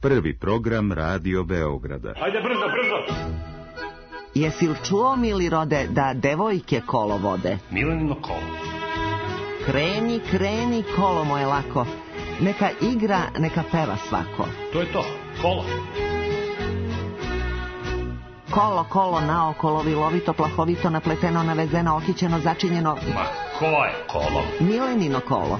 Prvi program Radio Beograda. Ajde, brzo, brzo! Jesi li čuo, mili rode, da devojke kolo vode? Milenino kolo. Kreni, kreni, kolo moje lako. Neka igra, neka peva svako. To je to, kolo. Kolo, kolo, naokolo, vilovito, plahovito, napleteno, navezeno, okićeno, začinjeno. Ma, ko je kolo? Milenino kolo.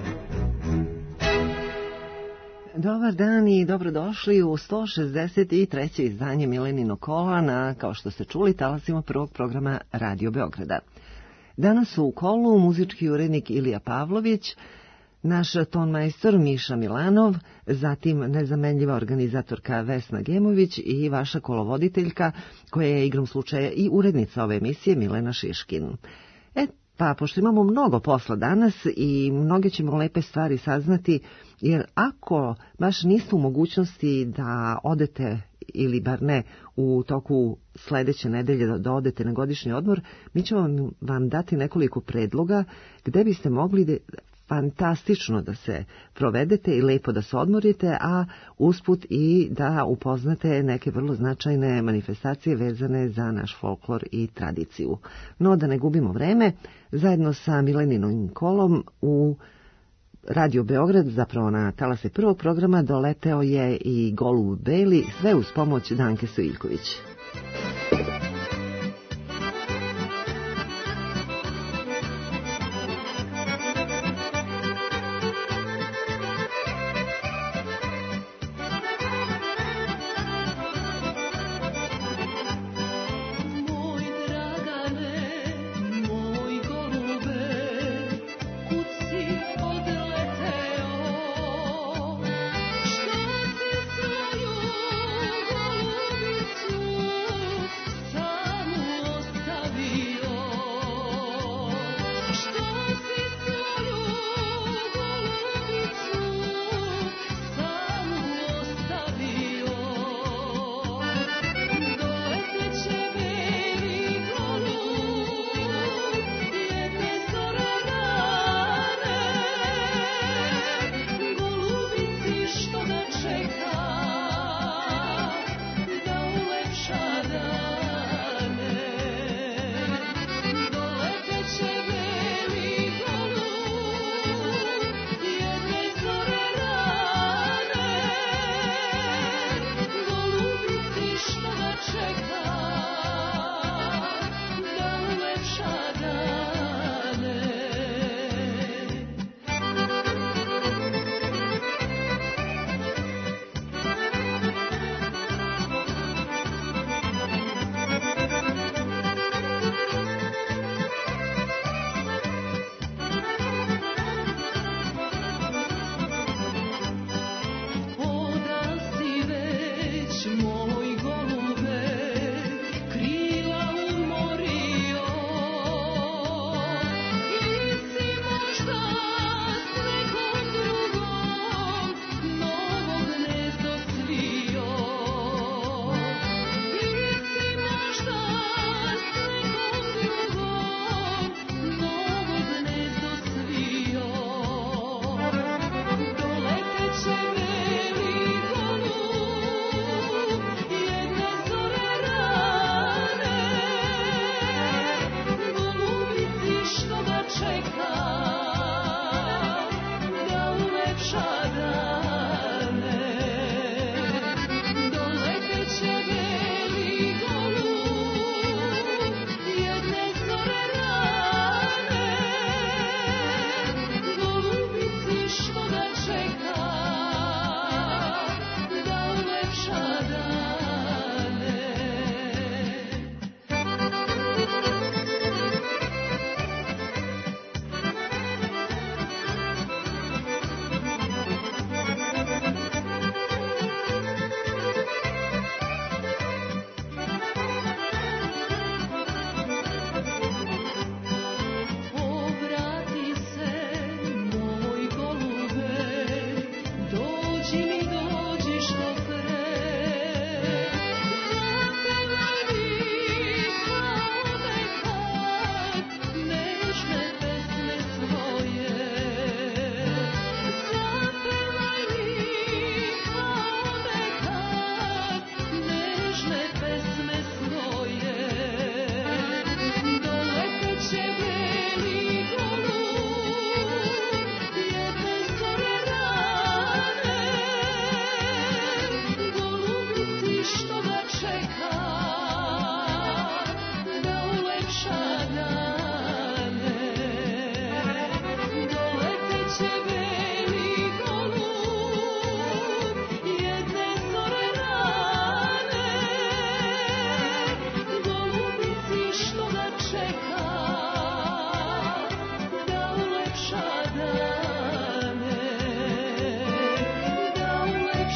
Dobar dan i dobrodošli u 163. izdanje Milenino kola na, kao što ste čuli, talasima prvog programa Radio Beograda. Danas su u kolu muzički urednik Ilija Pavlović, naš tonmajstor Miša Milanov, zatim nezamenljiva organizatorka Vesna Gemović i vaša kolovoditeljka, koja je igrom slučaja i urednica ove emisije, Milena Šiškin. Pa, pošto imamo mnogo posla danas i mnoge ćemo lepe stvari saznati, jer ako baš niste u mogućnosti da odete, ili bar ne, u toku sledeće nedelje da odete na godišnji odmor, mi ćemo vam dati nekoliko predloga gde biste mogli fantastično da se provedete i lepo da se odmorite, a usput i da upoznate neke vrlo značajne manifestacije vezane za naš folklor i tradiciju. No, da ne gubimo vreme, zajedno sa Mileninovim kolom u Radio Beograd, zapravo na talase prvog programa, doleteo je i Golub Beli, sve uz pomoć Danke Stojiljković. Što si svoju golubicu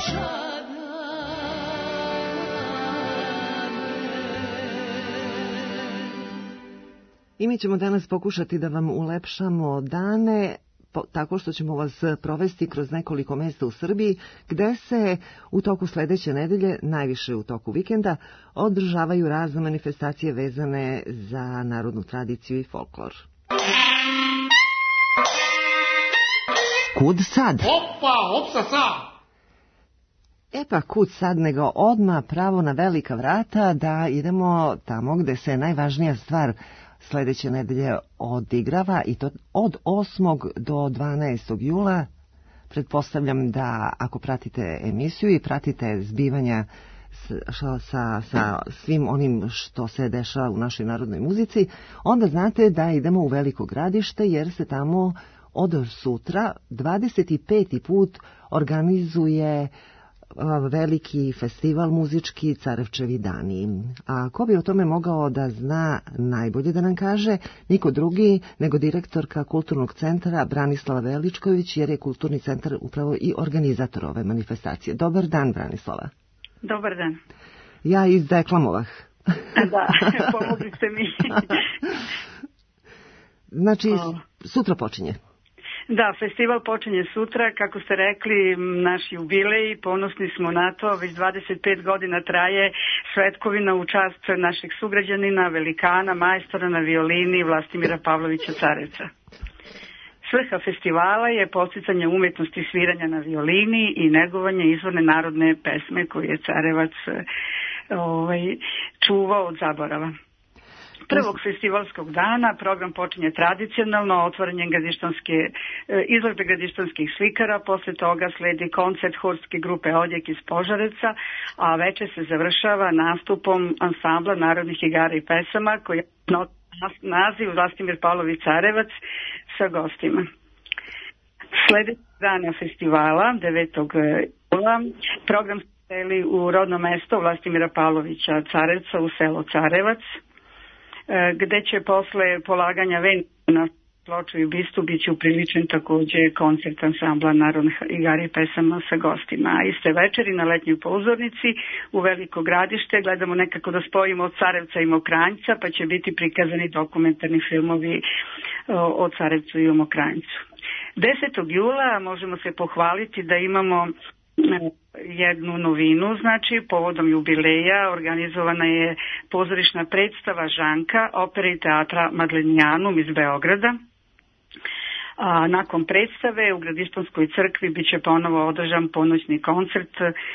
I mi ćemo danas pokušati da vam ulepšamo dane tako što ćemo vas provesti kroz nekoliko mesta u Srbiji gde se u toku sledeće nedelje, najviše u toku vikenda, održavaju razne manifestacije vezane za narodnu tradiciju i folklor. Kud sad? Opsa sad! E pa kud sad nego odmah pravo na velika vrata da idemo tamo gde se najvažnija stvar sledeće nedelje odigrava i to od 8. do 12. jula. Pretpostavljam da ako pratite emisiju i pratite zbivanja sa svim onim što se dešava u našoj narodnoj muzici, onda znate da idemo u Veliko Gradište jer se tamo od sutra 25. put organizuje veliki festival muzički Carevčevi dani. A ko bi o tome mogao da zna najbolje da nam kaže? Niko drugi nego direktorka Kulturnog centra Branislava Veličković, jer je Kulturni centar upravo i organizator ove manifestacije. Dobar dan, Branislava. Dobar dan. Ja izdeklamovah. Da, pomogli ste mi. Znači, sutra počinje. Da, festival počinje sutra, kako ste rekli, naš jubilej, ponosni smo na to, već 25 godina traje svetkovina u čast naših sugrađanina, velikana, majstora na violini Vlastimira Pavlovića Carevca. Svrha festivala je podsticanje umetnosti sviranja na violini i negovanje izvorne narodne pesme koje je Carevac čuvao od zaborava. Prvog festivalskog dana program počinje tradicionalno otvaranjem izložbe gradištanskih slikara, posle toga sledi koncert horske grupe Odjek iz Požarevca, a večer se završava nastupom ansambla narodnih igara i pesama koji nosi naziv Vlastimir Pavlović Carevac sa gostima. Sledećeg dana festivala, 9. jula, program se seli u rodno mesto Vlastimira Pavlovića Carevca u selo Carevac, gde će posle polaganja venaca na ploču i bistu biće upriličen takođe koncert ansambla narodnih igara i pesama sa gostima. A iste večeri na letnjoj pozornici u Veliko Gradište gledamo nekako da spojimo od Carevca i Mokranjca, pa će biti prikazani dokumentarni filmovi o Carevcu i o Mokranjcu. 10. jula možemo se pohvaliti da imamo jednu novinu, znači povodom jubileja organizovana je pozorišna predstava Žanka opere i teatra Madlenijanum iz Beograda. A nakon predstave u Gradištanskoj crkvi biće ponovo održan ponoćni koncert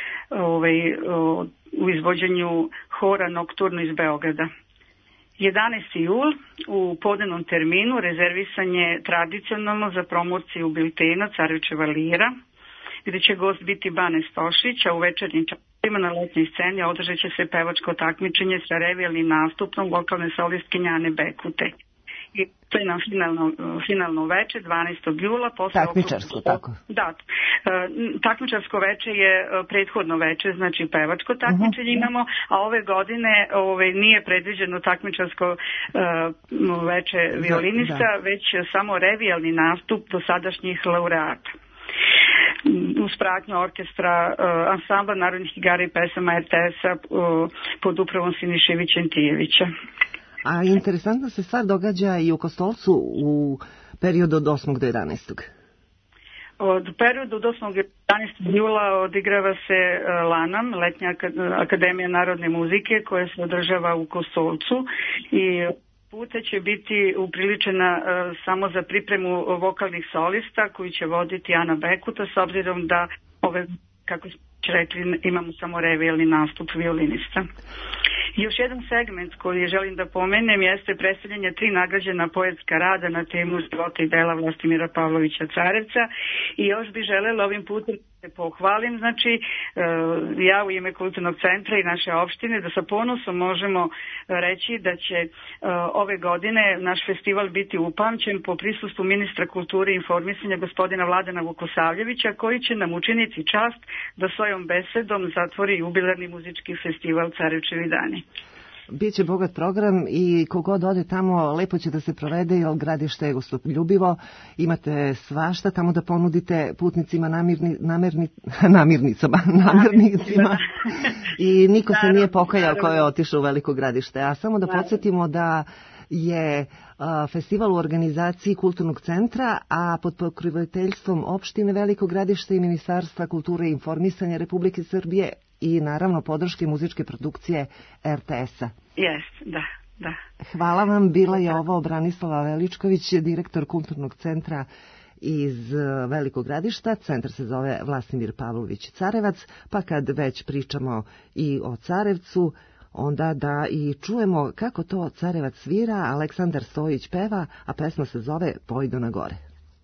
u izvođenju hora Nokturno iz Beograda. 11. jul u podnevnom terminu rezervisan je tradicionalno za promociju biltena Carevčeva lira, gde će gost biti Bane Stošić, a u večernjim časovima na letnjoj sceni održat će se pevačko takmičenje sa revijalnim nastupom vokalne solistkinje Ane Bekute. I to je nam finalno veče, 12. jula. Takmičarsko, tako? Da, takmičarsko veče je prethodno veče, znači pevačko takmičenje imamo, a ove godine nije predviđeno takmičarsko veče violinista, već samo revijalni nastup dosadašnjih laureata. Uz pratnju orkestra ansambla narodnih igara i pesama RTS-a pod upravom Siniše Vićentijevića. A interesantna se stvar događa i u Kostolcu u periodu od 8. do 11. Od periodu od 8. do 11. jula odigrava se LANAM, Letnja akademija narodne muzike, koja se održava u Kostolcu i puta će biti upriličena samo za pripremu vokalnih solista koji će voditi Ana Bekuta, s obzirom da kako smo rekli, imamo samo revijalni nastup violinista. Još jedan segment koji želim da pomenem jeste predstavljanje 3 nagrađena poetska rada na temu života i dela Vlastimira Pavlovića Carevca i još bih želela ovim putem da se pohvalim, znači ja u ime Kulturnog centra i naše opštine da sa ponosom možemo reći da će ove godine naš festival biti upamćen po prisustvu ministra kulture i informisanja gospodina Vladana Vukosavljevića, koji će nam učiniti čast da svojom besedom zatvori jubilarni muzički festival Carevčevi dani. Biće bogat program i kogod ode tamo lepo će da se provede, jer Gradište je gostoljubivo, imate svašta tamo da ponudite putnicima, namirnicama i niko se nije pokajao ko je otišao u Veliko Gradište. A samo da podsjetimo da je festival u organizaciji Kulturnog centra, a pod pokroviteljstvom opštine Veliko Gradište i Ministarstva kulture i informisanja Republike Srbije i naravno podrške muzičke produkcije RTS-a. Jest, da. Hvala vam, bila je ovo Branislava Veličković, direktor Kulturnog centra iz Velikog Gradišta. Centar se zove Vladimir Pavlović Carevac, pa kad već pričamo i o Carevcu, onda da i čujemo kako to Carevac svira. Aleksandar Stojić peva, a pesma se zove Pojdo na gore.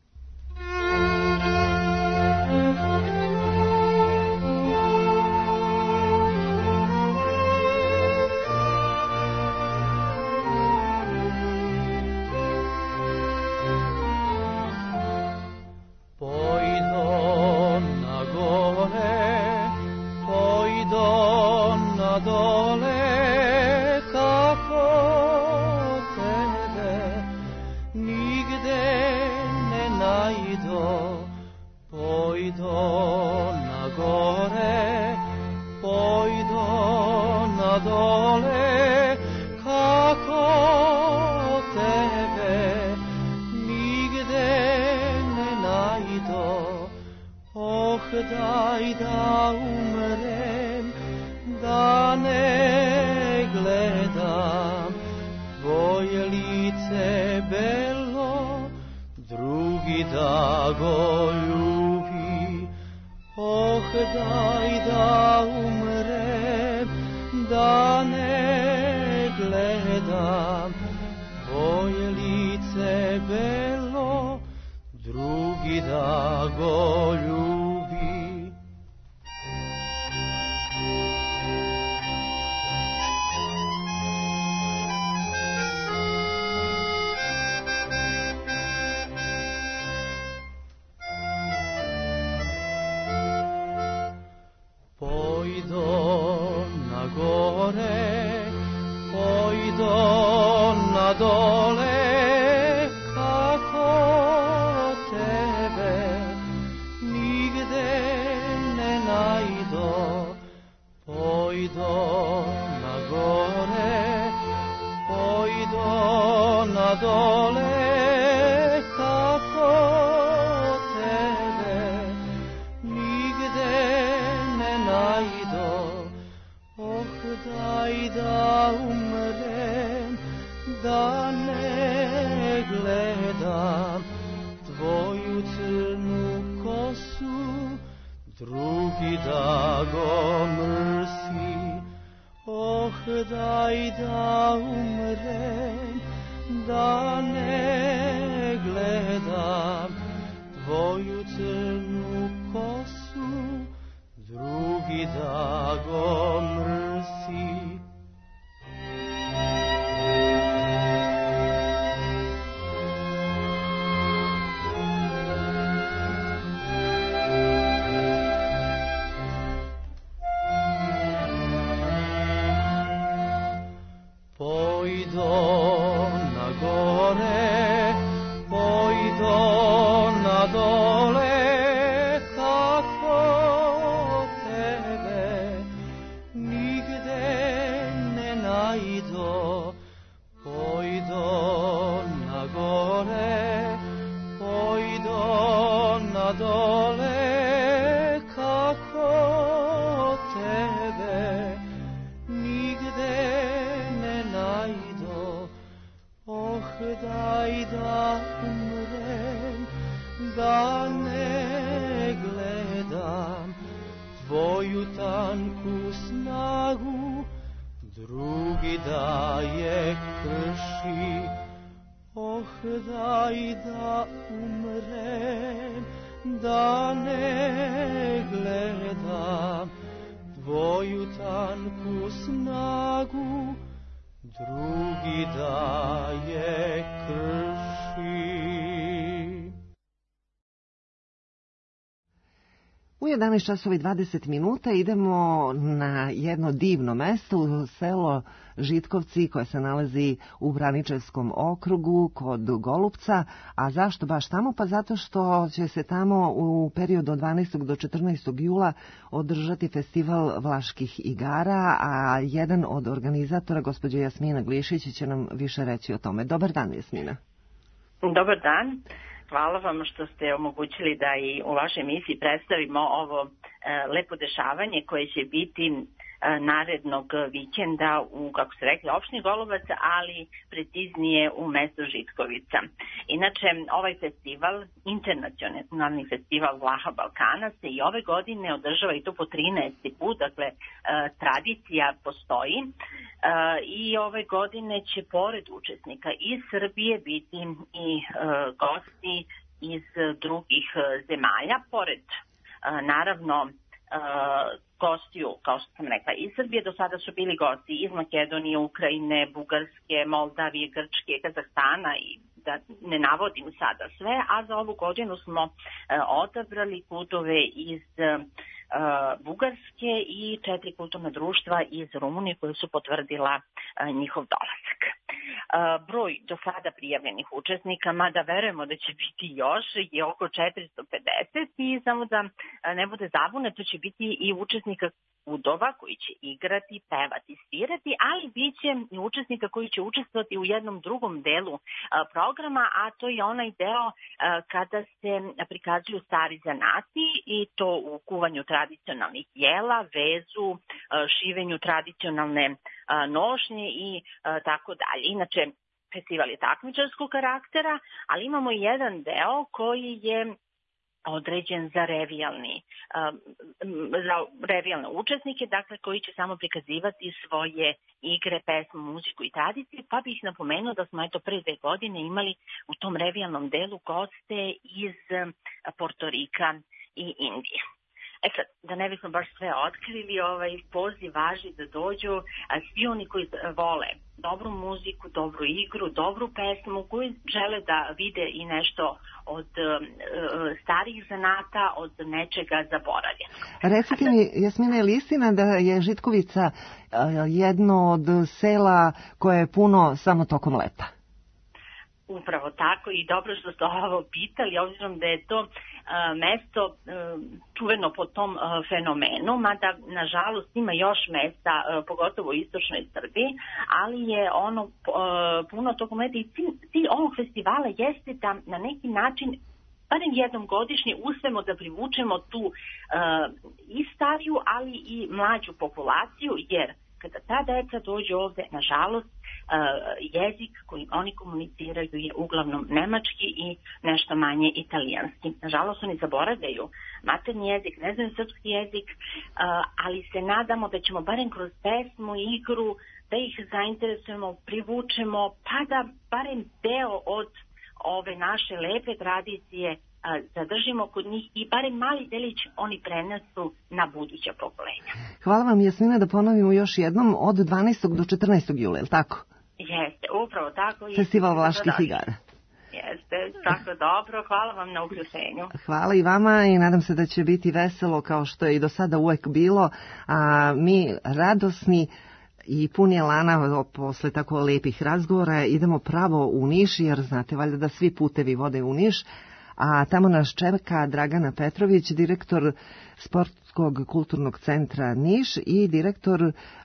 Daj da umrem, da ne gledam tvoje lice belo, drugi da go ljubi. Oh, daj da umrem, da ne gledam tvoje lice belo, drugi da go ljubi. Pojdo na dole, kako tebe nigde ne najdo. Pojdo na gore, pojdo na dole, kako tebe nigde ne najdo. Oh, daj da umrem, da ne gledam tvoju crnu kosu, drugi da go mrsi. Oh, daj da umrem, da ne gledam tvoju crnu kosu, drugi da go mrsi. Pojdo na gore, pojdo na dole, kako tebe nigde ne najdo. Pojdo na gore, pojdo na dole, kako tebe nigde ne najdo. Oh, daj da umrem, da ne gledam tvoju tanku snagu, drugi da je krši. Oh, daj da umrem, da ne gledam tvoju tanku snagu, drugi da je krši. U 11 časova i 20 minuta idemo na jedno divno mesto, u selo Žitkovci koje se nalazi u Braničevskom okrugu kod Golupca. A zašto baš tamo? Pa zato što će se tamo u periodu od 12. do 14. jula održati festival Vlaških igara, a jedan od organizatora, gospođa Jasmina Glišić, će nam više reći o tome. Dobar dan, Jasmina. Dobar dan. Hvala vam što ste omogućili da i u vašoj emisiji predstavimo ovo lepo dešavanje koje će biti narednog vikenda u, kako ste rekli, opštini Golubac, ali preciznije u mestu Žitkovica. Inače, ovaj festival, internacionalni festival Vlaha Balkana, se i ove godine održava i to po 13. put, dakle tradicija postoji i ove godine će pored učesnika iz Srbije biti i gosti iz drugih zemalja, pored naravno gostiju, kao što sam rekla, iz Srbije. Do sada su bili gosti iz Makedonije, Ukrajine, Bugarske, Moldavije, Grčke, Kazahstana i da ne navodim sada sve, a za ovu godinu smo odabrali kultove iz Bugarske i 4 kulturna društva iz Rumunije koje su potvrdila njihov dolazak. Broj do sada prijavljenih učesnika, mada verujemo da će biti još, je oko 450 i samo da ne bude zabune, to će biti i učesnika udova koji će igrati, pevati, svirati, ali bit će i učesnika koji će učestvovati u jednom drugom delu programa, a to je onaj deo kada se prikazuju stari zanati i to u kuvanju tradicionalnih jela, vezu, šivenju tradicionalne nošnje i tako dalje. Inače, festival je takmičarskog karaktera, ali imamo i jedan deo koji je određen za revijalne učesnike, dakle koji će samo prikazivati svoje igre, pesmu, muziku i tradicije, pa bih napomenuo da smo prve 2 godine imali u tom revijalnom delu goste iz Portorika i Indije. Sad, da ne bismo baš sve otkrili, ovaj poziv važi da dođu svi oni koji vole dobru muziku, dobru igru, dobru pesmu, koji žele da vide i nešto od starih zanata, od nečega zaboravljenog. Recite mi, Jasmina, je li istina da je Žitkovica jedno od sela koje je puno samo tokom leta? Upravo tako i dobro što ste ovo pitali, obzirom da je to mesto čuveno po tom fenomenu, mada nažalost ima još mesta, pogotovo u istočnoj Srbiji, ali je ono puno tokom leta i cilj ovog festivala jeste da na neki način barem jednom godišnje uspemo da privučemo tu i stariju, ali i mlađu populaciju, jer kada ta deca dođu ovde, nažalost, jezik koji oni komuniciraju je uglavnom nemački i nešto manje italijanski. Nažalost, oni zaboravljaju maternji jezik, ne znaju srpski jezik, ali se nadamo da ćemo barem kroz pesmu i igru da ih zainteresujemo, privučemo, pa da barem deo od ove naše lepe tradicije zadržimo kod njih i barem mali delić oni prenesu na buduća pokolenja. Hvala vam, Jasmina, da ponovimo još jednom od 12. do 14. jula, je li tako? Jeste, upravo tako. Festival Vlaških igara. Jeste, tako dobro. Hvala vam na uključenju. Hvala i vama i nadam se da će biti veselo kao što je i do sada uvek bilo, a mi radosni i puni elana posle tako lepih razgovora idemo pravo u Niš, jer znate valjda da svi putevi vode u Niš, a tamo nas čeka Dragana Petrović, direktor Sportskog kulturnog centra Niš i direktor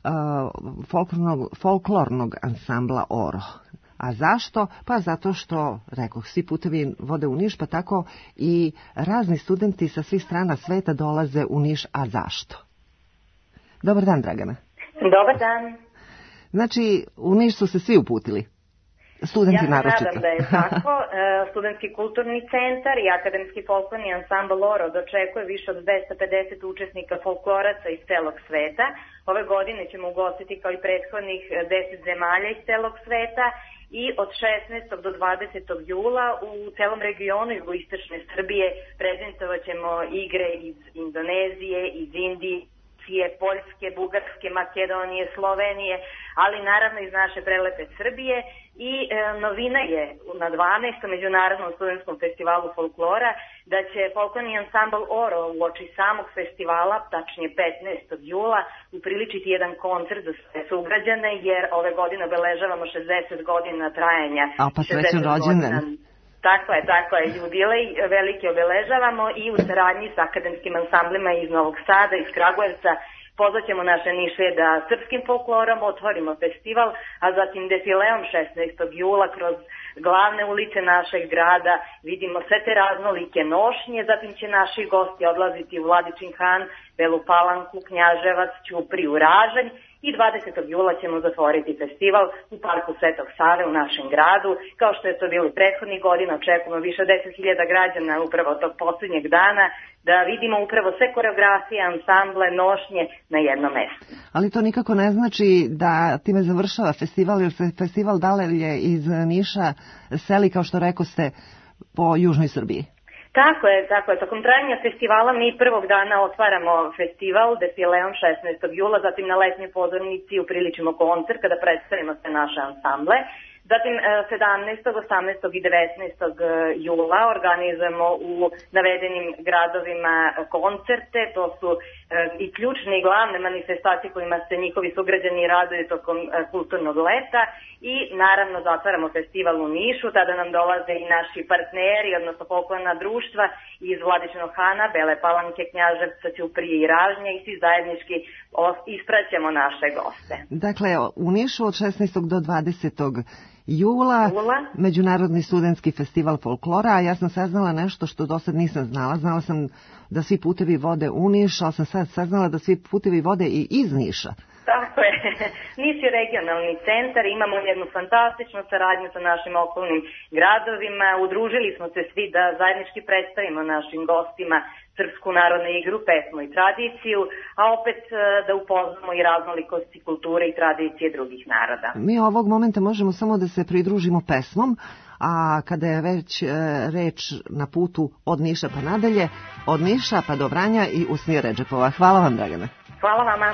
folklornog ansambla Oro. A zašto? Pa zato što, rekoh, svi putevi vode u Niš, pa tako i razni studenti sa svih strana sveta dolaze u Niš. A zašto? Dobar dan, Dragana. Dobar dan. Znači, u Niš su se svi uputili? Studenti naročito. Ja se nadam da je tako. Studentski kulturni centar i akademski folklorni ansambl Oro dočekuje više od 250 učesnika folkloraca iz celog sveta. Ove godine ćemo ugostiti kao i prethodnih 10 zemalja iz celog sveta i od 16. do 20. jula u celom regionu jugoistočne Srbije prezentovat ćemo igre iz Indonezije, iz Indije, Rusije, Poljske, Bugarske, Makedonije, Slovenije, ali naravno iz naše prelepe Srbije. I novina je na 12. Međunarodnom studentskom festivalu folklora da će folklorni ansambl Oro uoči samog festivala, tačnije 15. jula, upriličiti jedan koncert za sve sugrađane, jer ove godine obeležavamo 60 godina trajanja. A pa srećan rođendan. Tako je, jubilej veliki obeležavamo i u saradnji sa akademskim ansamblima iz Novog Sada, iz Kragujevca, pozvaćemo naše Nišlije da srpskim folklorom otvorimo festival, a zatim defileom 16. jula kroz glavne ulice našeg grada vidimo sve te raznolike nošnje, zatim će naši gosti odlaziti u Vladičin Han, Belu Palanku, Knjaževac, Ćupriju, Ražanj i 20. jula ćemo zatvoriti festival u Parku Svetog Save u našem gradu. Kao što je to bilo prethodnih godina, očekujemo više od 10.000 građana upravo tog posljednjeg dana da vidimo upravo sve koreografije, ansamble, nošnje na jednom mestu. Ali to nikako ne znači da time završava festival, jer se festival dalje iz Niša seli, kao što rekoste, po južnoj Srbiji. Tako je. Tokom trajanja festivala mi prvog dana otvaramo festival defileom 16. jula, zatim na letnjoj pozornici upriličimo koncert kada predstavimo sve naše ansamble. Zatim 17., 18. i 19. jula organizujemo u navedenim gradovima koncerte. To su i ključne i glavne manifestacije kojima se njihovi sugrađani raduju tokom kulturnog leta. I naravno zatvaramo festival u Nišu, tada nam dolaze i naši partneri, odnosno folklorna društva iz Vladičinog Hana, Bele Palanke, Knjaževca, Ćuprije i Ražnje i svi zajednički ispraćamo naše goste. Dakle, u Nišu od 16. do 20. jula, Međunarodni studentski festival folklora, a ja sam saznala nešto što do sad nisam znala. Znala sam da svi putevi vode u Niš, ali sam sad saznala da svi putevi vode i iz Niša. Tako je. Niš je regionalni centar, imamo jednu fantastičnu saradnju sa našim okolnim gradovima. Udružili smo se svi da zajednički predstavimo našim gostima srpsku narodnu igru, pesmu i tradiciju, a opet da upoznamo i raznolikosti kulture i tradicije drugih naroda. Mi ovog momenta možemo samo da se pridružimo pesmom, a kada je već reč na putu od Niša pa nadalje, od Niša pa do Vranja i Usnija Redžepova. Hvala vam, Dragana. Hvala vama.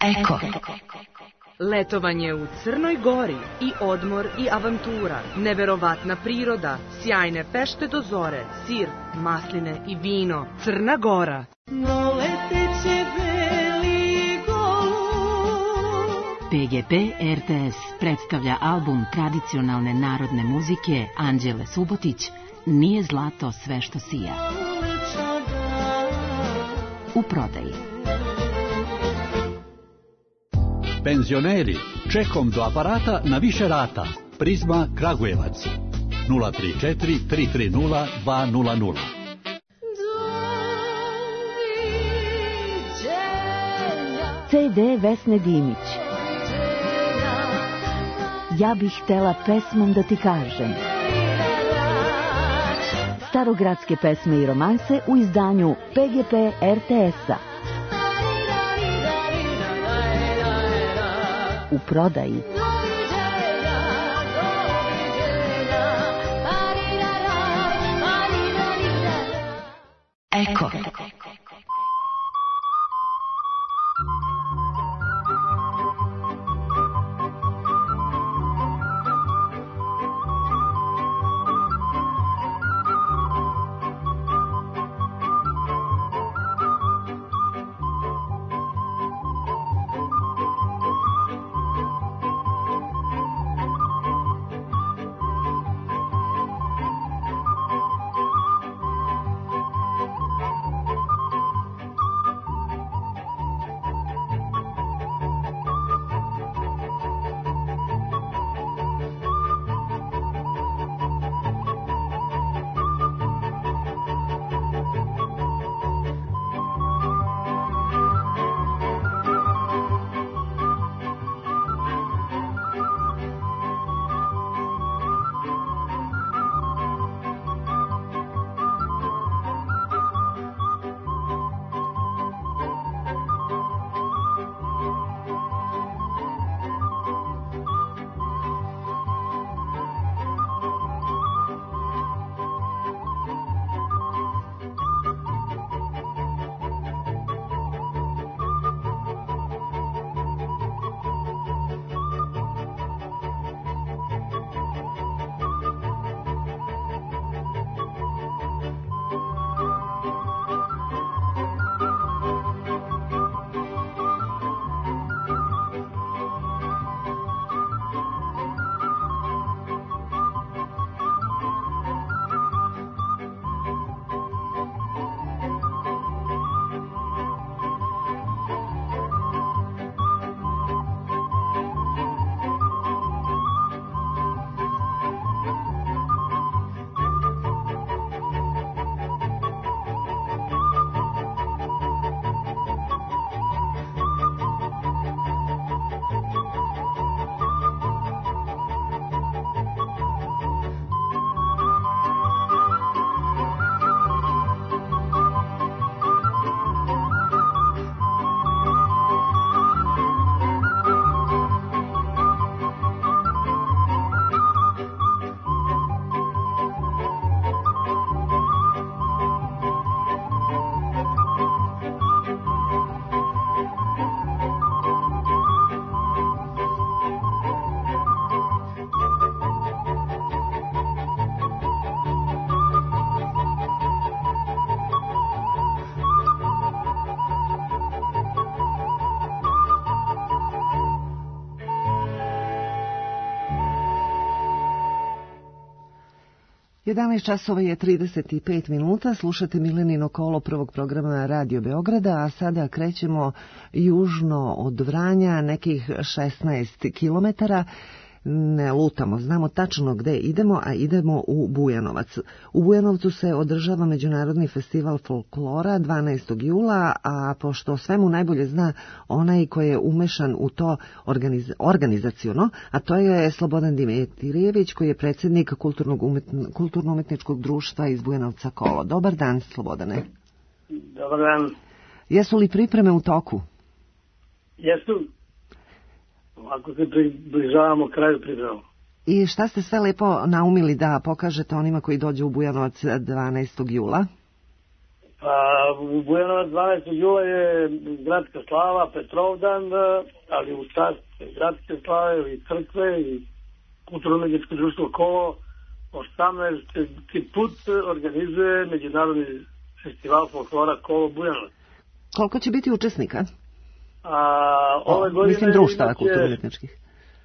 Eko. Letovanje u Crnoj Gori i odmor i avantura, neverovatna priroda, sjajne pešte do zore, sir, masline i vino. Crna Gora. PGP RTS predstavlja album tradicionalne narodne muzike Anđele Subotić Nije zlato sve što sija. U prodaji. Penzioneri, čekom do aparata na više rata. Prizma Kragujevac 034 330 200. CD Vesne Dimić. Ja bih htela pesmom da ti kažem. Starogradske pesme i romanse u izdanju PGP RTS-a. U prodaji. Eko. Jedanaest časova je 35 minuta, slušate Milenino kolo prvog programa Radio Beograda, a sada krećemo južno od Vranja, nekih 16 kilometara. Ne lutamo, znamo tačno gde idemo, a idemo u Bujanovac. U Bujanovcu se održava Međunarodni festival folklora 12. jula, a pošto svemu najbolje zna onaj koji je umešan u to organizaciono, a to je Slobodan Dimitrijević, koji je predsjednik Kulturno-umetničkog društva iz Bujanovca Kolo. Dobar dan, Slobodane. Dobar dan. Jesu li pripreme u toku? Jesu. Ako se približavamo kraju pripremu. I šta ste sve lepo naumili da pokažete onima koji dođu u Bujanovac 12. jula? U Bujanovac 12. jula je gradska slava, Petrovdan, ali u čast gradske slave i crkve i kulturno-umetničko društvo Kolo 18. put organizuje Međunarodni festival folklora Kolo Bujanovac. Koliko će biti učesnika? Ove godine mislim društava kulturno-umetničkih.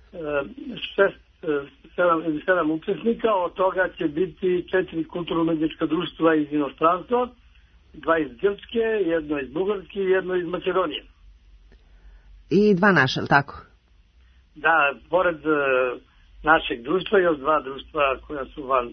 7 učesnika, od toga će biti 4 kulturno-umetnička društva iz inostranstva, 2 iz Grčke, jedno iz Bugarske i jedno iz Makedonije. I 2 naše, tako? Da, pored našeg društva još 2 društva koja su van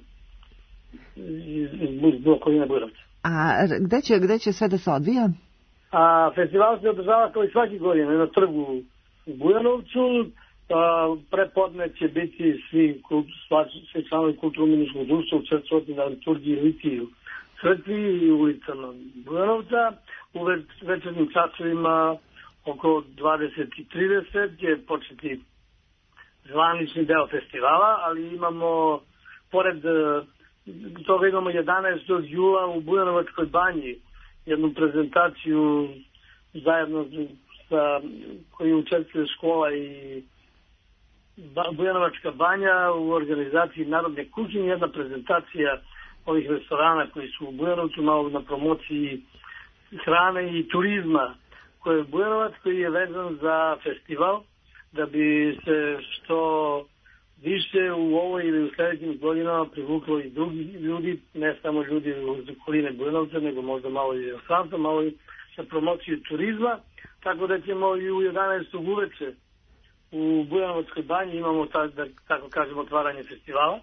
iz okoline Bujanovca. A gde će sve da se odvija? Festival se održava kao i svaki godine na trgu u Bujanovcu. Prepodne će biti svi članovi kulturno-umetničkog društva u četvrti na liturgiji Litiji u crkvi i ulicama Bujanovca. U večernjim časovima oko 20:30 će početi zvanični deo festivala, ali imamo, pored toga imamo 11. jula u Bujanovačkoj banji jednu prezentaciju zajedno sa koju učestvuje škola i Bujanovačka banja u organizaciji Narodne kuhinje, jedna prezentacija ovih restorana koji su u Bujanovcu, malo na promociji hrane i turizma koji je Bujanovac, koji je vezan za festival, da bi se što više u ovoj ili u sljedećim godinama privuklo i drugi ljudi, ne samo ljudi iz okoline Bujanovca, nego možda malo i inostranstva, malo i sa promociju turizma, tako da ćemo i u 11. uveče u Bujanovačkoj banji imamo, da tako kažemo, otvaranje festivala.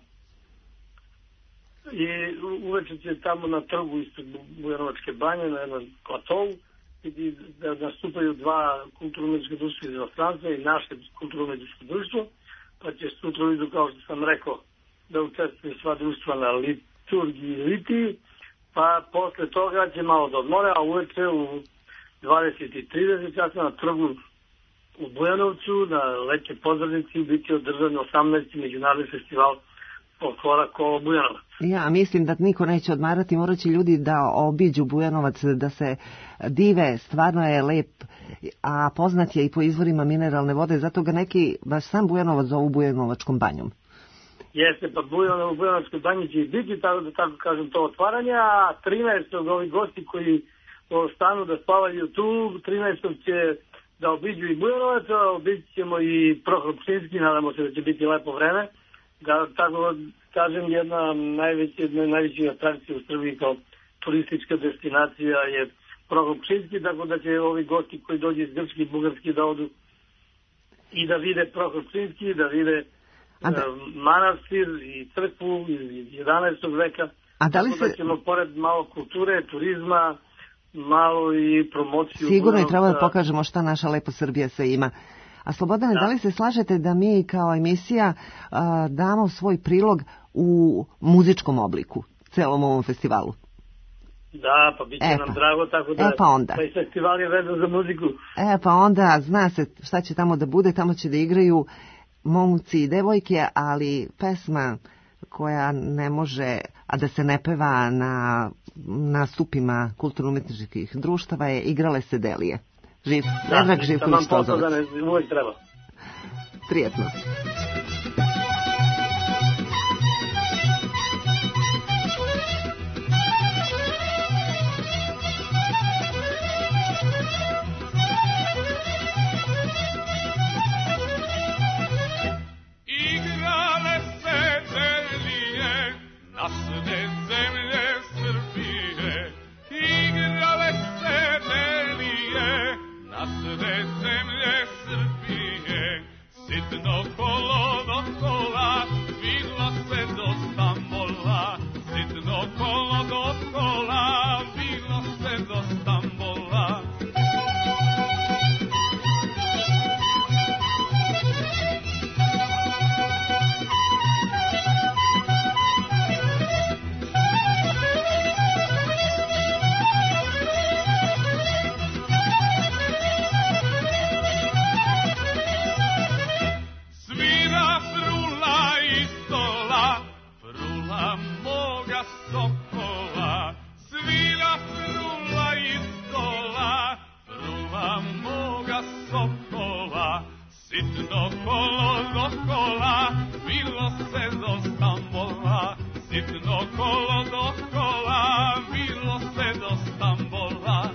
I uveče će tamo na trgu ispred Bujanovačke banje, na jednom platovu, da nastupaju 2 kulturno-umetnička društva iz inostranstva i naše kulturno-umetničko društvo, pa će sutra idu, kao što sam rekao, da učestvuju sva društva na liturgiji i litiji, pa posle toga će malo da odmore, a uveče u 20:30 časa na trgu u Bujanovcu, na letnjoj pozornici, biti održan 18. Međunarodni festival folklora Kolo Bujanovac. Ja mislim da niko neće odmarati, morat će ljudi da obiđu Bujanovac, da se dive, stvarno je lep, a poznat je i po izvorima mineralne vode, zato ga neki, baš sam Bujanovac zovu Bujanovačkom banjom. Jeste, pa u Bujanovačkoj banji će biti, da tako kažem, to otvaranje, a 13. ovi gosti koji ostanu da spavaju tu, 13. će da obiđu i Bujanovac, obići ćemo i Prohor Pčinjski, nadamo se da će biti lepo vreme, da tako kažem, jedna najveća atrakcija u Srbiji kao turistička destinacija je Prohor Pčinjski, tako da će ovi gosti koji dođu iz Grčke i Bugarske da odu i da vide Prohor Pčinjski, da vide manastir i crkvu iz 11. veka, tako da ćemo pored malo kulture, turizma, malo i promociju. Sigurno i treba da pokažemo šta naša lepa Srbija sve ima. A Slobodane, da li se slažete da mi kao emisija damo svoj prilog u muzičkom obliku celom ovom festivalu? Da, pa bit će nam drago, tako da taj festival je vezan za muziku. Pa onda zna se šta će tamo da bude, tamo će da igraju momci i devojke, ali pesma koja ne može, a da se ne peva na nastupima kulturno-umetničkih društava je Igrale se Delije. Živ, Predrag Živković Tozovac. Uvijek treba. Prijetno. Igrale se delije, nasne zemlje Srbije, igrale se delije, nasne zemlje Srbije, sitno kolo do kola, vidlo se do Stambola, sitno kolo do kola, vidlo se do Stambola. Sokola, svira frula Sitno kolo dokola, bilo se do Stambola. Sitno kolo dokola, bilo se do Stambola.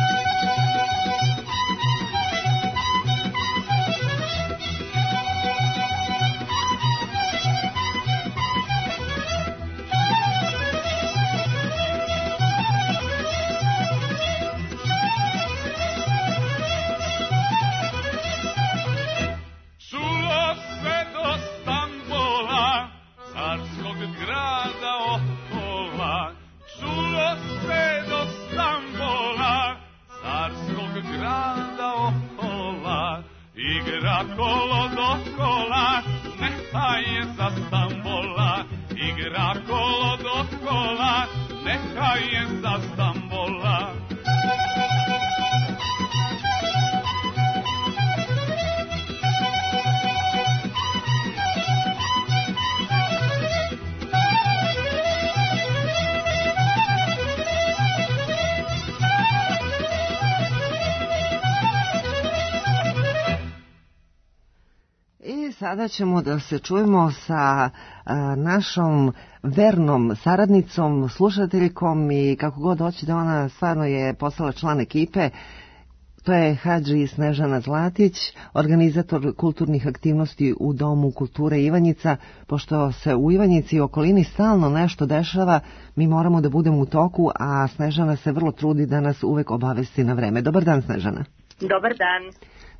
Igra kolo dokola, neka je za Stambola. Igra kolo dokola, neka je za Stambola. Sada ćemo da se čujemo sa našom vernom saradnicom, slušateljkom i kako god hoće da ona stvarno je postala član ekipe. To je Hadži Snežana Zlatić, organizator kulturnih aktivnosti u Domu kulture Ivanjica. Pošto se u Ivanjici i okolini stalno nešto dešava, mi moramo da budemo u toku, a Snežana se vrlo trudi da nas uvek obavesti na vreme. Dobar dan, Snežana. Dobar dan.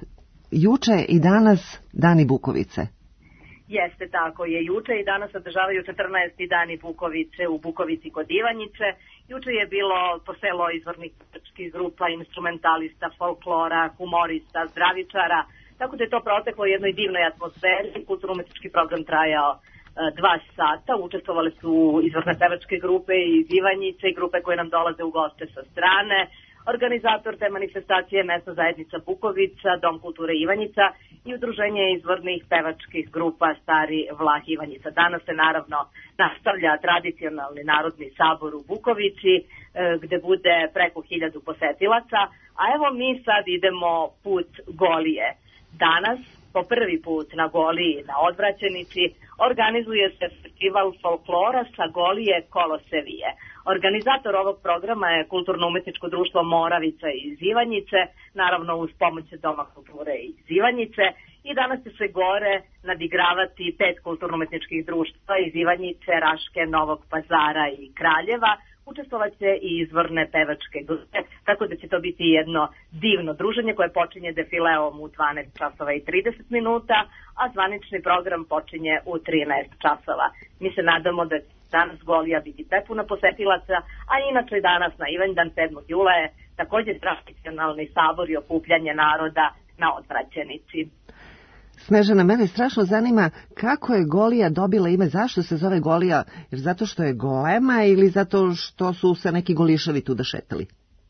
Juče i danas Dani Bukovice. Jeste, tako je. Juče i danas održavaju 14. Dani Bukovice u Bukovici kod Ivanjice. Juče je bilo poselo izvornih muzičkih grupa, instrumentalista, folklora, humorista, zdravičara. Tako da je to proteklo u jednoj divnoj atmosferi. Kulturno-umetnički program trajao 2 sata. Učestvovali su izvorne pevačke grupe iz Ivanjice i grupe koje nam dolaze u goste sa strane. Organizator te manifestacije je mesna zajednica Bukovica, Dom kulture Ivanjica i udruženje izvornih pevačkih grupa Stari Vlah Ivanjica. Danas se naravno nastavlja tradicionalni narodni sabor u Bukovici gde bude preko 1000 posetilaca, a evo mi sad idemo put Golije. Danas po prvi put na Goliji, na Odvraćenici, organizuje se festival folklora sa Golije Kolosevije. Organizator ovog programa je Kulturno-umetničko društvo Moravica iz Ivanjice, naravno uz pomoć Doma kulture iz Ivanjice, i danas će se gore nadigravati 5 kulturno-umetničkih društva iz Ivanjice, Raške, Novog Pazara i Kraljeva. Učestvovaće i izvorne pevačke grupe, tako da će to biti jedno divno druženje koje počinje defileom u 12 časova i 30 minuta, a zvanični program počinje u 13 časova. Mi se nadamo da će danas Golija biti prepuna posetilaca, a inače danas na Ivanjdan 7. jula je također tradicionalni sabor i okupljanje naroda na Odvraćenici. Snežana, mene strašno zanima kako je Golija dobila ime, zašto se zove Golija, jer zato što je golema ili zato što su se neki goliševi tu šetali?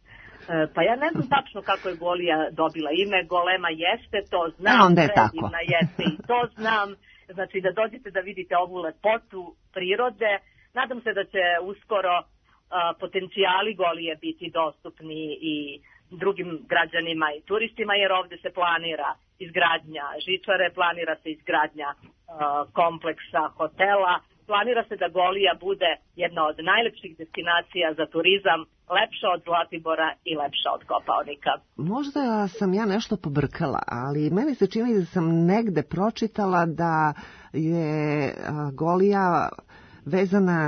Pa ja ne znam tačno kako je Golija dobila ime, golema jeste, to znam, onda je tako. Jeste i to znam, znači da dođete da vidite ovu lepotu prirode. Nadam se da će uskoro potencijali Golije biti dostupni i drugim građanima i turistima, jer ovde se planira izgradnja žičare, planira se izgradnja kompleksa hotela, planira se da Golija bude jedna od najlepših destinacija za turizam, lepša od Zlatibora i lepša od Kopaonika. Možda sam ja nešto pobrkala, ali meni se čini da sam negde pročitala da je Golija vezana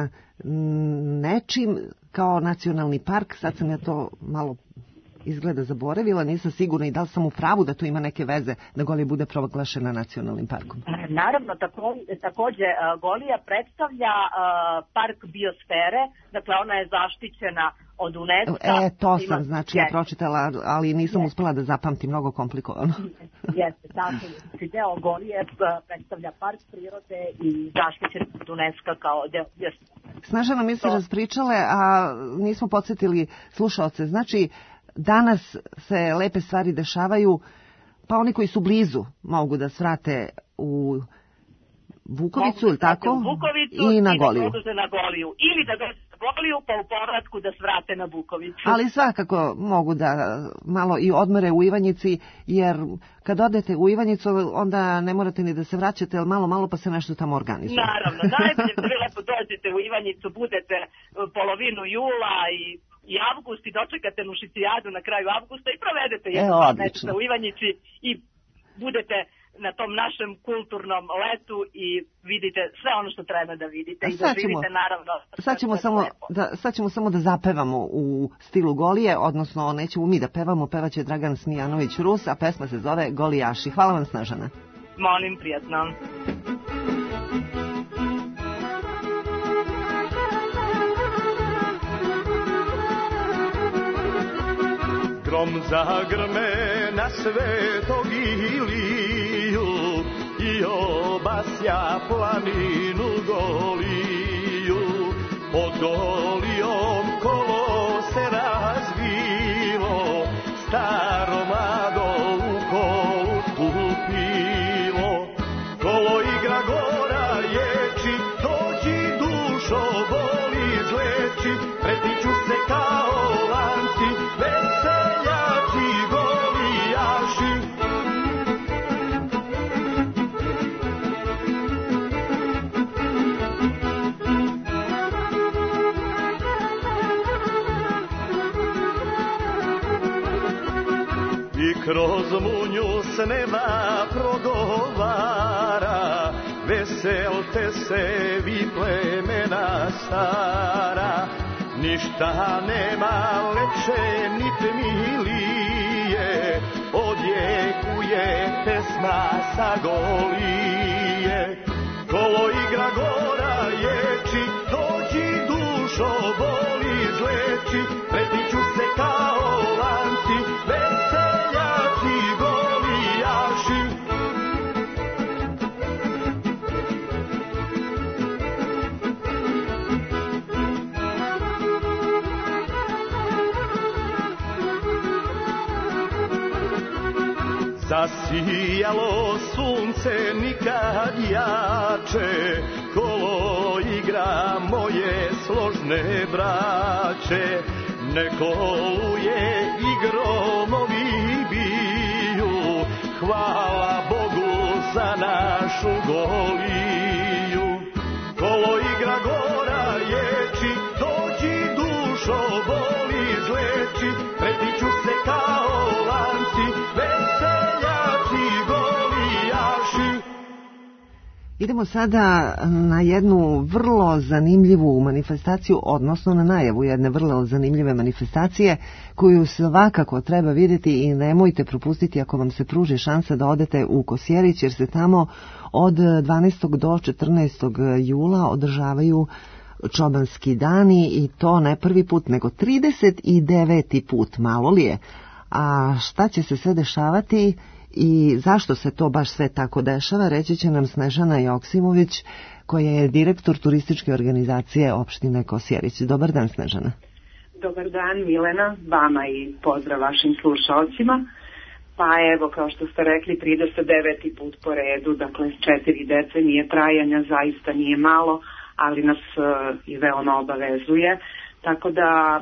nečim kao nacionalni park. Sad sam ja to malo izgleda zaboravila, nisam sigurna i da li sam u pravu da to ima neke veze da Golija bude proglašena nacionalnim parkom. Naravno, takođe Golija predstavlja park biosfere, dakle ona je zaštićena od UNESCO. To sam, znači ja pročitala, ali nisam uspela da zapamtim, mnogo komplikovano. Jeste, tako. Znači deo Golije predstavlja park prirode i zaštićen od UNESCO kao deo biosfere. Snežana, mi se raspričale, a nismo podsjetili slušaoce. Znači, danas se lepe stvari dešavaju, pa oni koji su blizu mogu da svrate u Bukovicu, ili tako? U Bukovicu i na Goliju. Da produže na Goliju. Ili da dođe na Goliju, pa u povratku da svrate na Bukovicu. Ali svakako mogu da malo i odmore u Ivanjici, jer kad odete u Ivanjicu, onda ne morate ni da se vraćate, ali malo pa se nešto tamo organizuje. Naravno, najbolje da vi lepo dođete u Ivanjicu, budete polovinu jula i avgust i dočekate Nušicijadu na kraju avgusta i provedete jedno meseca u Ivanjici i budete na tom našem kulturnom letu i vidite sve ono što treba da vidite i da živite naravno. Sad ćemo samo da zapevamo u stilu Golije, odnosno nećemo mi da pevamo, pevaće Dragan Smijanović-Rus, a pesma se zove Golijaši. Hvala vam, Snežana. Molim, prijatno. Grom zagrme na Svetog Iliju i obasja planinu Goliju. Pod Golijom kolo se razvilo, staro mlado u kolu stupilo. Kolo igra gora ječi, dođi dušo boli izleči, pretiču se kao lanci, veseljaci golijaši. I kroz munju s neba progovara, veselte se vi plemena stara. Ništa nema lepše nit milije, odjekuje pesma sa Golije. Kolo igra gora ječi, dođi dušo boli izleči, pretiču se kao lanci, veseljaci golijaši. Zasijalo sunce nikad jače, kolo igra moje složne braće. Ne koluje i gromovi biju, hvala Bogu za našu Goliju. Kolo igra gora ječi, dođi dušo boli izleči, pretiču se kao lanci, veseljaci golijaši. Idemo sada na jednu vrlo zanimljivu manifestaciju, odnosno na najavu jedne vrlo zanimljive manifestacije koju svakako treba vidjeti i nemojte propustiti ako vam se pruži šansa da odete u Kosjerić, jer se tamo od 12. do 14. jula održavaju čobanski dani i to ne prvi put nego 39. put, malo li je. A šta će se sve dešavati i zašto se to baš sve tako dešava, reći će nam Snežana Joksimović, koja je direktor turističke organizacije opštine Kosjerić. Dobar dan, Snežana. Dobar dan, Milena, vama i pozdrav vašim slušalcima. Pa evo, kao što ste rekli, 39. put po redu, dakle 4 decenije trajanja, zaista nije malo, ali nas i veoma obavezuje. Tako da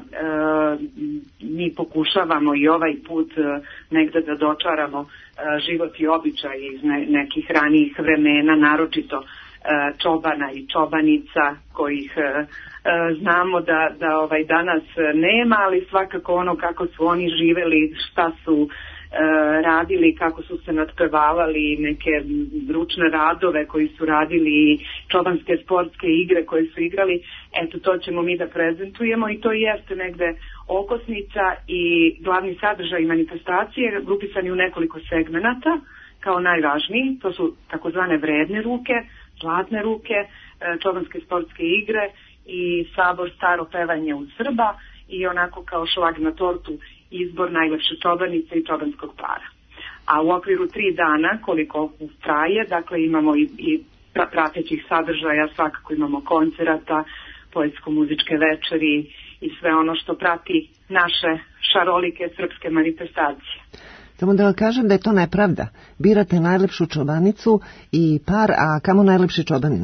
mi pokušavamo i ovaj put negde da dočaramo život i običaj iz nekih ranijih vremena, naročito čobana i čobanica kojih znamo da danas nema, ali svakako ono kako su oni živeli, šta su radili, kako su se natpevavali, neke ručne radove koji su radili, čobanske sportske igre koje su igrali, eto to ćemo mi da prezentujemo i to jeste negde okosnica i glavni sadržaj manifestacije grupisani u nekoliko segmenata kao najvažniji, to su takozvane vredne ruke, zlatne ruke, čobanske sportske igre i sabor staro pevanje u Srba i onako kao šlag na tortu izbor najlepše čobanice i čobanskog para. A u okviru 3 dana, koliko traje, dakle imamo i pratećih sadržaja, svakako imamo koncerata, poetsko-muzičke večeri i sve ono što prati naše šarolike srpske manifestacije. Samo da vam kažem da je to nepravda. Birate najlepšu čobanicu i par, a kamo najlepši čobanin?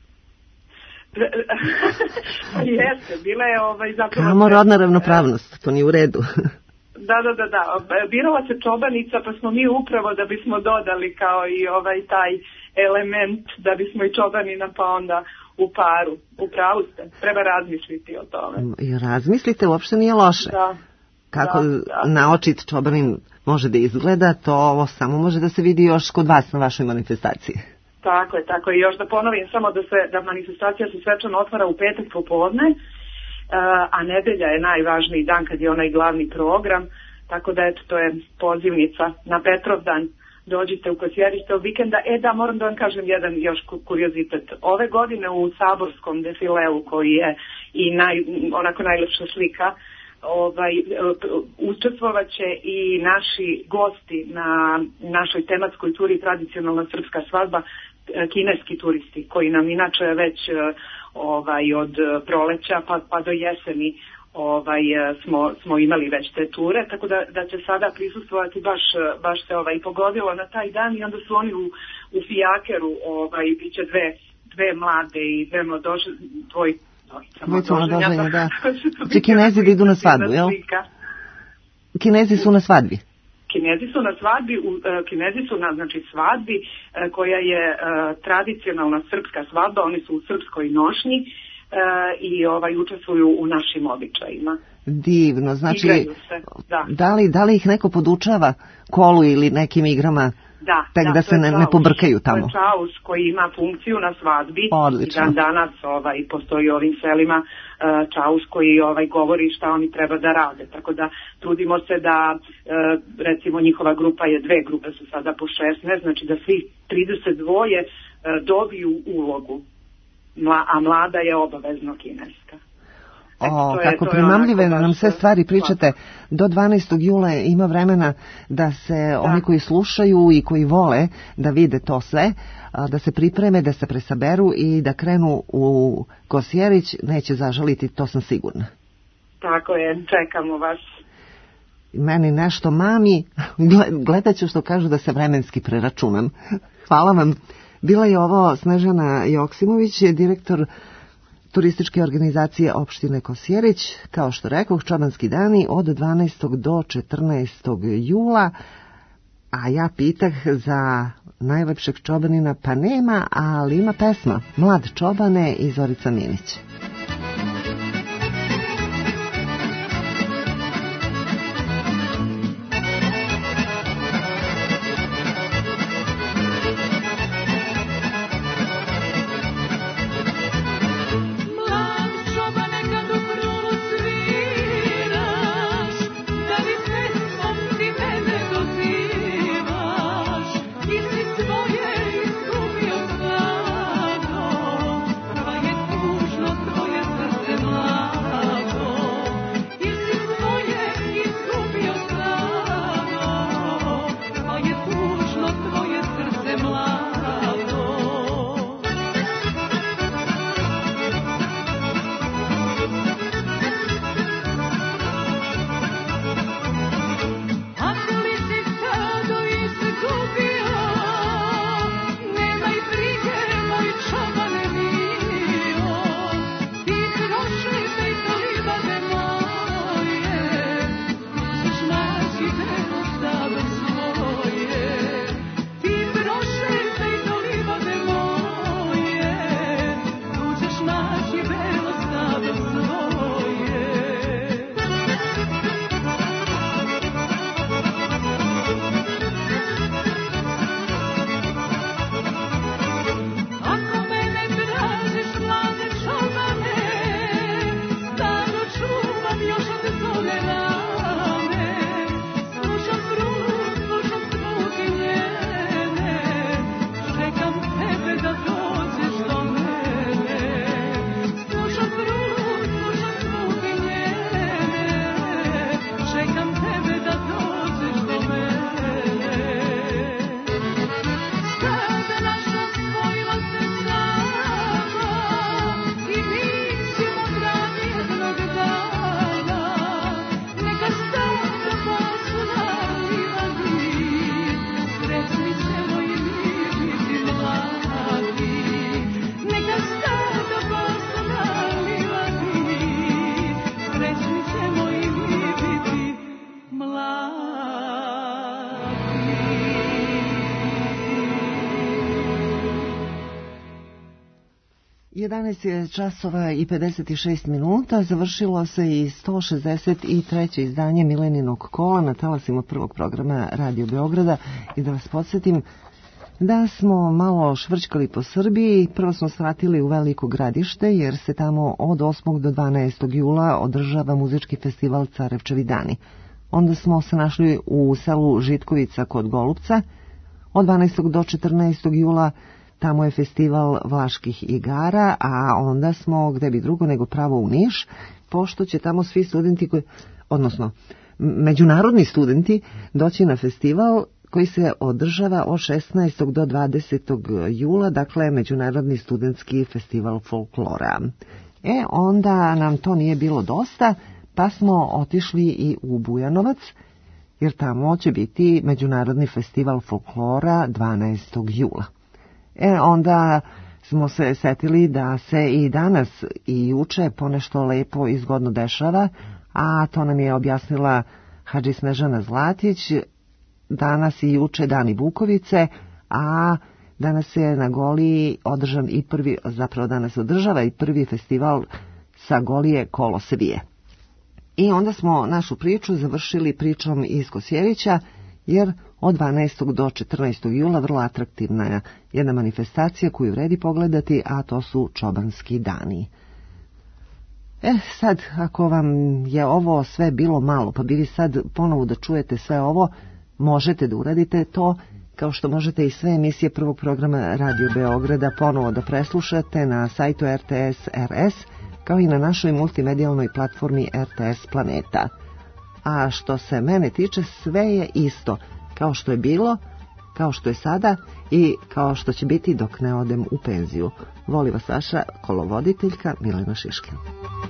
Jeste, bila je zapravo... Kamo rodna ravnopravnost, to nije u redu. Da. Birala se čobanica, pa smo mi upravo da bismo dodali kao i taj element, da bismo i čobanina pa onda u paru. Upravo ste, treba razmisliti o tome. I razmislite, uopšte nije loše. Da. Kako naočit čobanin može da izgleda, to ovo samo može da se vidi još kod vas na vašoj manifestaciji. Tako je. I još da ponovim samo da manifestacija se svečano otvara u petak popodne, a nedelja je najvažniji dan kad je onaj glavni program, tako da eto, to je pozivnica na Petrovdan. Dođite u Kosjerić tog vikenda. Da, moram da vam kažem jedan još kuriozitet. Ove godine u saborskom defileu, koji je i onako najlepša slika, učestvovat će i naši gosti na našoj tematskoj turi Tradicionalna srpska svadba, kineski turisti, koji nam inače već od proleća pa do jeseni smo imali već te ture, tako da će sada prisustvovati baš se pogodilo na taj dan i onda su oni u fijakeru, bit će dve mlade i dve mladože, mladoženja, da. Če Kinezi da idu na svadbu, jel? Kinezi su na svadbi. Kinezi su na svadbi koja je tradicionalna srpska svadba, oni su u srpskoj nošnji i učestvuju u našim običajima. Divno, znači da. Da li ih neko podučava kolu ili nekim igrama? Da se ne pobrkaju tamo. To je čaus koji ima funkciju na svadbi. Odlično. I danas postoji u ovim selima čaus koji govori šta oni treba da rade. Tako da trudimo se da recimo njihova grupa je 2 grupe su sada po 16, znači da svi 32 dobiju ulogu. A mlada je obavezno kineska. Kako primamljive nam sve stvari pričate. Do 12. jula ima vremena da se oni koji slušaju i koji vole da vide to sve, da se pripreme, da se presaberu i da krenu u Kosjerić, neće zažaliti, to sam sigurna. Tako je, čekamo vas. Meni nešto mami, gledat ću što kažu da se vremenski preračunam. Hvala vam. Bila je ovo Snežana Joksimović, direktor turističke organizacije opštine Kosjerić. Kao što rekoh, čobanski dani od 12. do 14. jula, a ja pitah za najlepšeg čobanina, pa nema, ali ima pesma Mlad čobane i Zorica Minić. Svoje izgubio stado, prva je tužno 11 je časova i 56 minuta, završilo se i 163. izdanje Mileninog kola na talasima prvog programa Radio Beograda i da vas podsjetim da smo malo švrćkali po Srbiji. Prvo smo svratili u Veliko Gradište jer se tamo od 8. do 12. jula održava muzički festival Carevčevi dani. Onda smo se našli u selu Žitkovica kod Golupca. Od 12. do 14. jula tamo je festival Vlaških igara, a onda smo, gde bi drugo nego pravo u Niš, pošto će tamo svi studenti, odnosno međunarodni studenti, doći na festival koji se održava od 16. do 20. jula, dakle Međunarodni studentski festival folklora. Onda nam to nije bilo dosta, pa smo otišli i u Bujanovac, jer tamo će biti Međunarodni festival folklora 12. jula. Onda smo se setili da se i danas i juče ponešto lepo i zgodno dešava, a to nam je objasnila Hadži Snežana Zlatić. Danas i juče dani Bukovice, a danas je na Goliji održan i prvi, zapravo danas održava i prvi festival sa Golije Kolo se vije. I onda smo našu priču završili pričom iz Kosjevića, jer od 12. do 14. jula vrlo atraktivna je jedna manifestacija koju vredi pogledati, a to su Čobanski dani. Sad, ako vam je ovo sve bilo malo, pa bi vi sad ponovo da čujete sve ovo, možete da uradite to, kao što možete i sve emisije prvog programa Radio Beograda ponovo da preslušate na sajtu RTS RS, kao i na našoj multimedijalnoj platformi RTS Planeta. A što se mene tiče, sve je isto, kao što je bilo, kao što je sada i kao što će biti dok ne odem u penziju. Voli vas vaša kolovoditeljka Milena Šiškin.